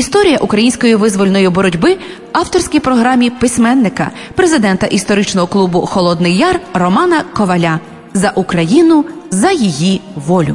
Історія української визвольної боротьби в авторській програмі письменника, президента історичного клубу «Холодний Яр» Романа Коваля. За Україну, за її волю.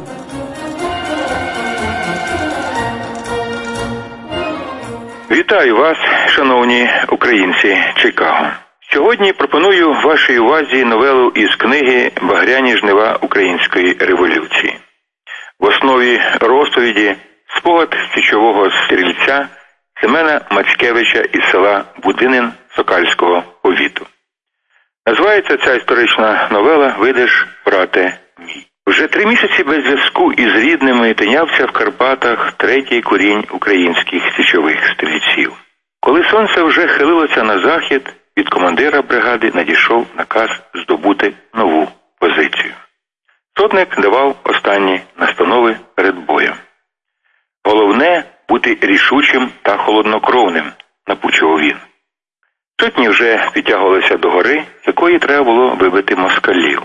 Вітаю вас, шановні українці Чикаго. Сьогодні пропоную вашій увазі новелу із книги «Багряні жнива української революції». В основі розповіді спогад січового стрільця Семена Мацькевича із села Будинин Сокальського повіту. Називається ця історична новела «Видиш, брате мій». Вже 3 місяці без зв'язку із рідними тинявся в Карпатах третій курінь українських січових стрільців. Коли сонце вже хилилося на захід, від командира бригади надійшов наказ здобути нову позицію. Сотник давав останні настанови перед боєм. «Головне – бути рішучим та холоднокровним», – напучував він. Сотні вже підтягувалися до гори, з якої треба було вибити москалів.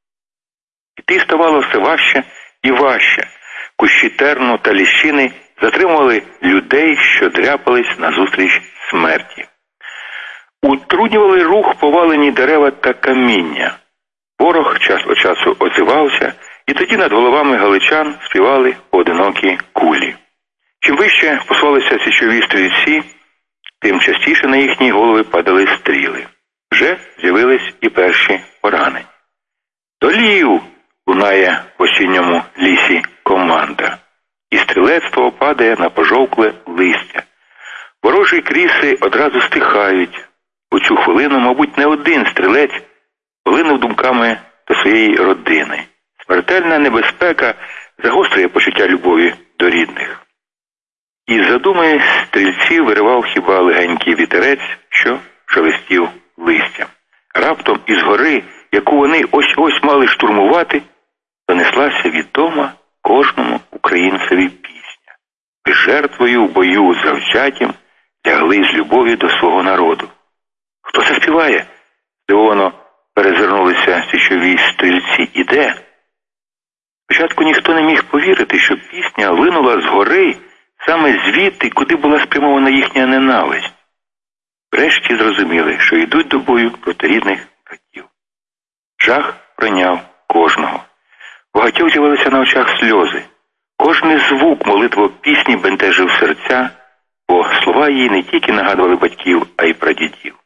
Іти ставало все важче і важче. Кущі терну та ліщини затримували людей, що дряпались назустріч смерті. Утруднювали рух повалені дерева та каміння. Ворог час від часу озивався, і тоді над головами галичан співали поодинокі кулі. Чим вище посувалися січові стрільці, тим частіше на їхні голови падали стріли. Вже з'явились і перші поранені. «До лів!» – лунає в осінньому лісі команда. І стрілецтво падає на пожовкле листя. Ворожі кріси одразу стихають. У цю хвилину, мабуть, не один стрілець полинув думками до своєї родини. Смертельна небезпека загострює почуття любові до рідних. Із задуми стрільців виривав хіба легенький вітерець, що шелестів листям. Раптом із гори, яку вони ось-ось мали штурмувати, донеслася відома кожному українцеві пісня. «Ви жертвою в бою завзятім лягли з любові до свого народу». «Хто це співає?» – здивовано перезирнулися січові стрільці. «І де?» Спочатку ніхто не міг повірити, що пісня линула з гори, саме звідти, куди була спрямована їхня ненависть. Врешті зрозуміли, що йдуть до бою проти рідних братів. Жах пройняв кожного. Багатьох з'явилися на очах сльози. Кожний звук молитви пісні бентежив серця, бо слова її не тільки нагадували батьків, а й прадідів.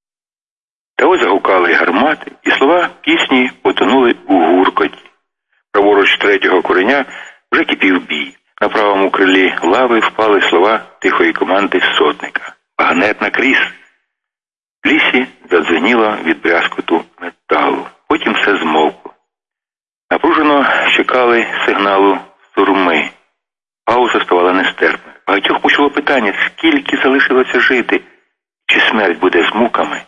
Та ось загукали гармати, і слова пісні потонули у гуркоті. Праворуч третього кореня вже кипів бій. На правому крилі лави впали слова тихої команди сотника. «Багнет на кріс!» В лісі задзвеніло від брязкоту металу. Потім все змовкло. Напружено чекали сигналу сурми. Пауза ставала нестерпною. Багатьох мучило питання, скільки залишилося жити, чи смерть буде з муками.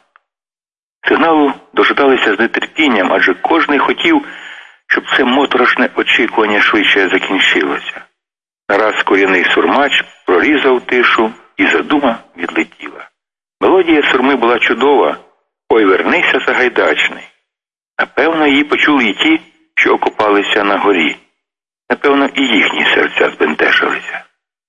Сигналу дожидалися з нетерпінням, адже кожний хотів, щоб це моторошне очікування швидше закінчилося. Нараз корінний сурмач прорізав тишу, і задума відлетіла. Мелодія сурми була чудова. «Ой, вернися, Сагайдачний». Напевно, її почули і ті, що окопалися на горі. Напевно, і їхні серця збентежилися.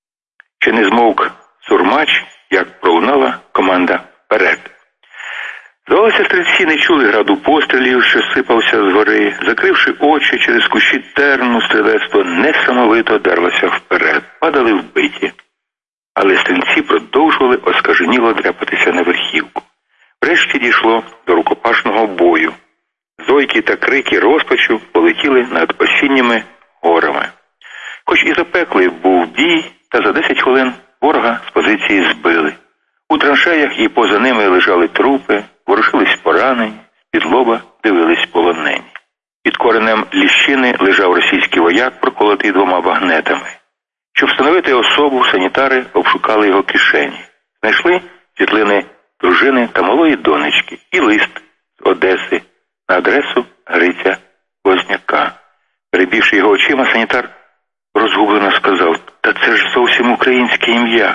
Ще не змовк сурмач, як пролунала команда «Вперед». Здавалося, стрільці не чули граду пострілів, що сипався з гори. Закривши очі через кущі терну, стрілецтво несамовито дерлося вперед. Падали вбиті. Але стрільці продовжували оскаженіло дряпатися на верхівку. Врешті дійшло до рукопашного бою. Зойки та крики розпачу полетіли над осінніми горами. Хоч і запеклий був бій, та за 10 хвилин ворога з позиції збили. У траншеях і поза ними лежали трупи, ворушились поранені, з-під лоба дивились полонені. Під коренем ліщини лежав російський вояк, проколотий 2 багнетами. Щоб встановити особу, санітари обшукали його кишені. Знайшли світлини дружини та малої донечки і лист з Одеси на адресу Гриця Возняка. Перебивши його очима, санітар розгублено сказав: «Та це ж зовсім українське ім'я».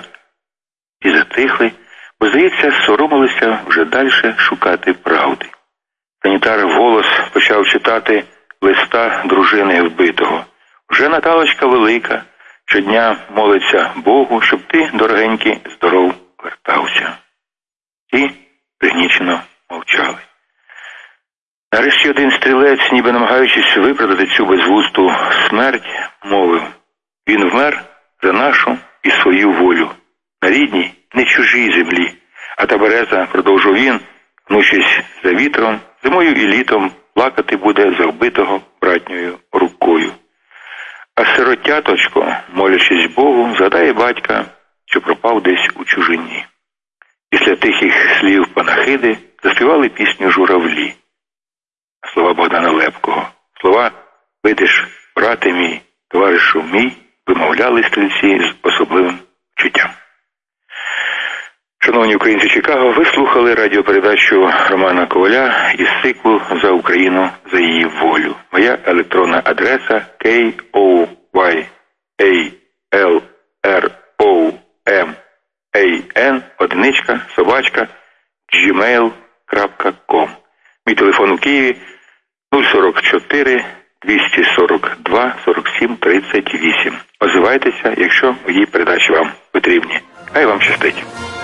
І затихли, бо, здається, соромилися вже далі шукати правди. Санітар вголос почав читати листа дружини вбитого. Вже Наталочка велика, щодня молиться Богу, щоб ти, дорогенький, здоров вертався. І пригнічено мовчали. Нарешті один стрілець, ніби намагаючись виправдати цю безглузду смерть, мовив: він вмер за нашу і свою волю, на рідній, не чужій землі. А та береза, продовжив він, гнучись за вітром, зимою і літом плакати буде за вбитого братньою рукою. А сиротяточко, молячись Богу, згадає батька, що пропав десь у чужині. Після тихих слів панахиди заспівали пісню журавлі. Слова Богдана Лепкого. Слова «Видиш, брате мій, товаришу мій» вимовляли стрільці з особливим чуттям. Шановні українці Чикаго, ви слухали радіопередачу Романа Коваля із циклу «За Україну, за її волю». Моя електронна адреса koyalroman@gmail.com. Мій телефон у Києві 044 242 47 38. Озивайтеся, якщо мої передачі вам потрібні. Хай вам щастить.